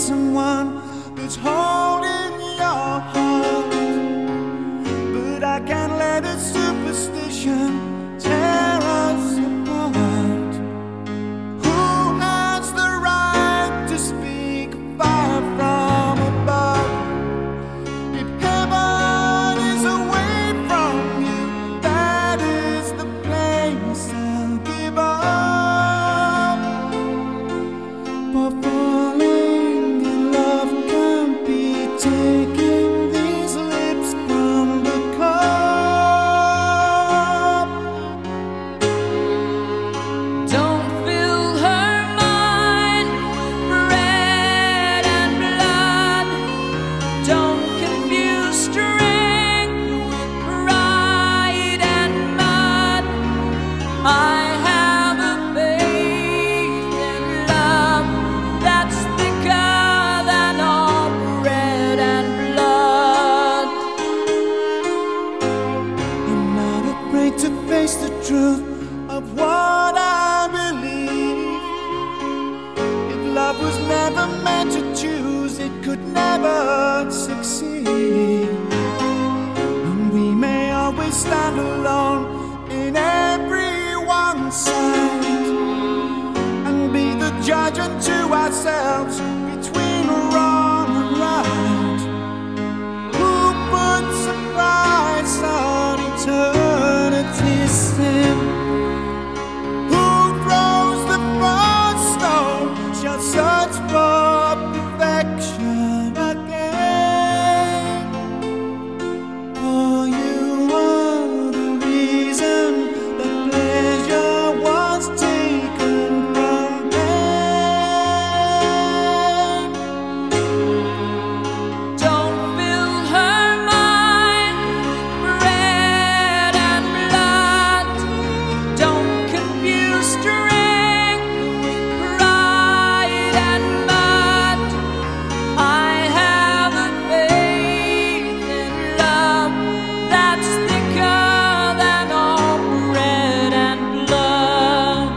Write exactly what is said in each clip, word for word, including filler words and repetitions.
someone who's holding your heart, but I can't let a superstition tear us apart. Who has the right to speak fire from above? If heaven is away from you, that is the place I'll give up. For falling in love can't be taking these lips from the cup. Don't fill her mind with bread and blood. Don't confuse strength with pride and mud. I have a faith in love that's thicker than all bread and blood. I'm not afraid to face the truth of what I believe. If love was never meant to choose, it could never succeed. And we may always stand alone in everyone's sight, and be the judge unto ourselves between wrong and right. Who puts a price on eternity's sin? Who throws the first stone shall search for perfection again. For you are the reason that pleasure was taken from pain. Don't fill her mind with bread and blood. Don't confuse strength with pride and mud. I have a faith in love that's thicker than all bread and blood.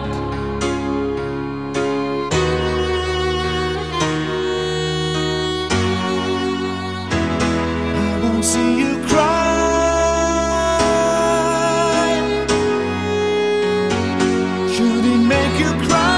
I won't see you cry. Should it make you cry?